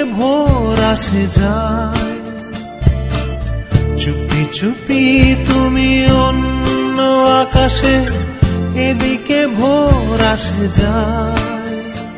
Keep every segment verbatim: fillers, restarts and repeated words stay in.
ভোর আসে যায়, চুপি চুপি তুমি অন্য আকাশে, এদিকে ভোর আসে যায়।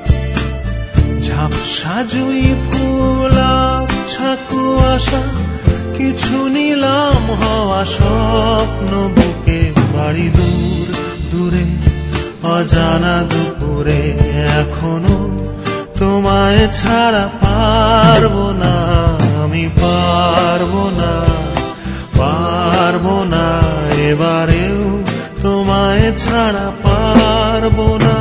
ঝাপসা জুই ফুল আবছা কুয়াশা, কিছু নিলাম হওয়া স্বপ্ন বুকে, বাড়ি দূর দূরে অজানা দুপুরে, এখনো তোমায় ছাড়া পারবো না, আমি পারবো না, পারবো না, এবারেও তোমায় ছাড়া পারবো না।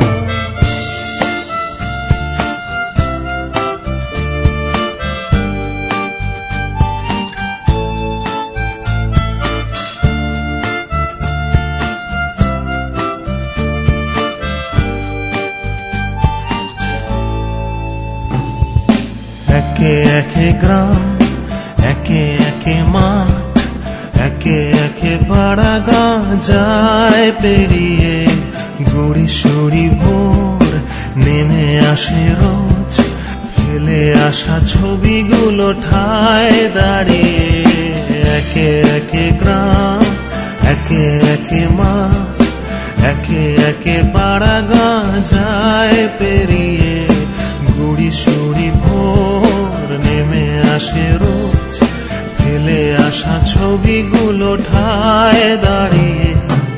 একে একে গ্রাম, একে একে মাঠ, একে একে পাড়া গাঁ যায় পেরিয়ে, গুড়ি সুড়ি ভোর নেমে আসে রোজ, ফেলে আসা ছবিগুলো ঠায় দাঁড়িয়ে। একে একে গ্রাম, একে একে মাঠ, একে একে পাড়া গাঁ যায় পেরিয়ে, গুড়ি সুড়ি ভোর নেমে আসে রোজ, ফেলে আসা ছবিগুলো ঠায় দাঁড়িয়ে।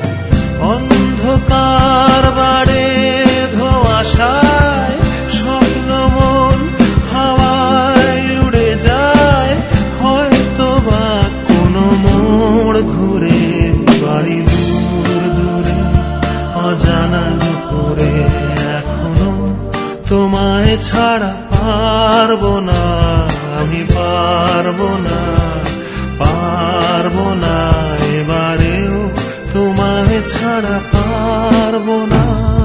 অন্ধকার বাড়ে ধোঁয়াশায় স্বপ্ন মন হাওয়ায় উড়ে যায়, হয়তো বা কোনো মোড় ঘুরে, বাড়ি দূর দূরে অজানা দুপুরে, এখনো তোমায় ছাড়া পারবো না, আমি পারবো না, পারবো না, এবারেও তোমায় ছাড়া পারবো না।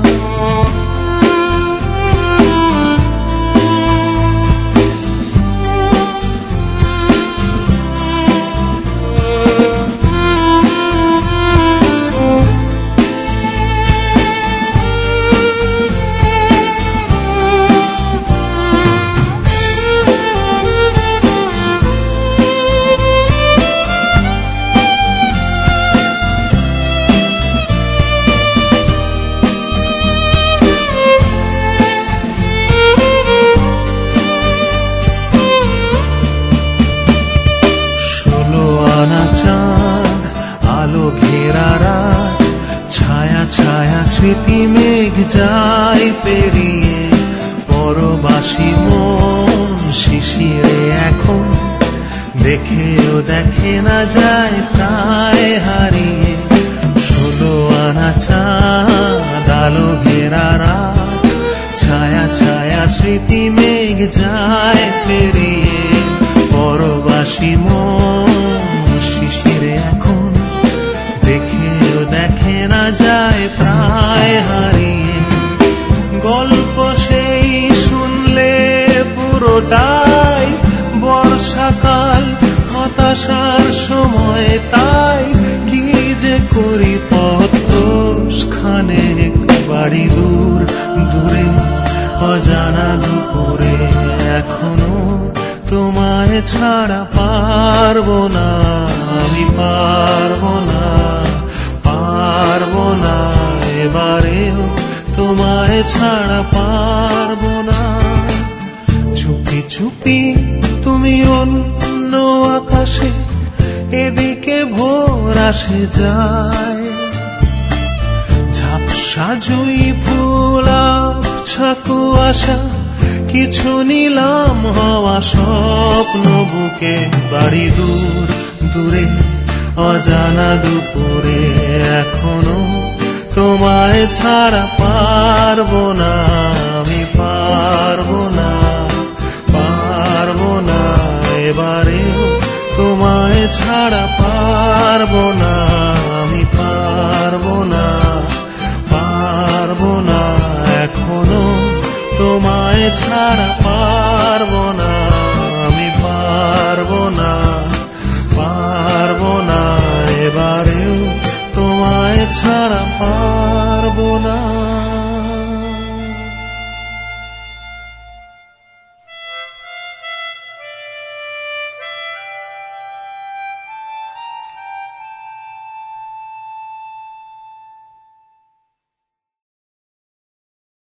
চাঁদ আলো ঘেরা রাত, ছায়া ছায়া স্মৃতি মেঘ যায় পেরিয়ে, পরবাসী মন শিশিরে এখন, দেখেও দেখে না যায় প্রায় হারিয়ে। ষোলো আনা চাঁদ আলো ঘেরা রাত, ছায়া ছায়া স্মৃতি মেঘ যায় পেরিয়ে, পরবাসী মন শিশিরে এখন, দেখেও দেখে না যায় প্রায় হারিয়ে। গল্প সেই শুনলে পুরোটাই বর্ষাকাল, হতাশার সময়, তাই কি যে করি পথ খানেক, বাড়ি দূর দূরে অজানা দুপুরে, এখনো তোমায় ছাড়া পারবো না, আমি পারবো না, পারবো না, এবারেও তোমায় ছাড়া পারবো না। চুপি চুপি তুমি অন্য আকাশে, এদিকে ভোর আসে যায়, ঝাপসা জুই ফুল আবছা কুয়াশা, কিছু নিলাম হওয়া স্বপ্ন বুকে, বাড়ি দূর দূরে অজানা দুপুরে, এখনো তোমায় ছাড়া পারবো না, আমি পারবো না, পারবো না, এবারেও তোমায় ছাড়া পারবো না, আমি পারবো না, পারবো না, এখনো তোমায় ছাড়া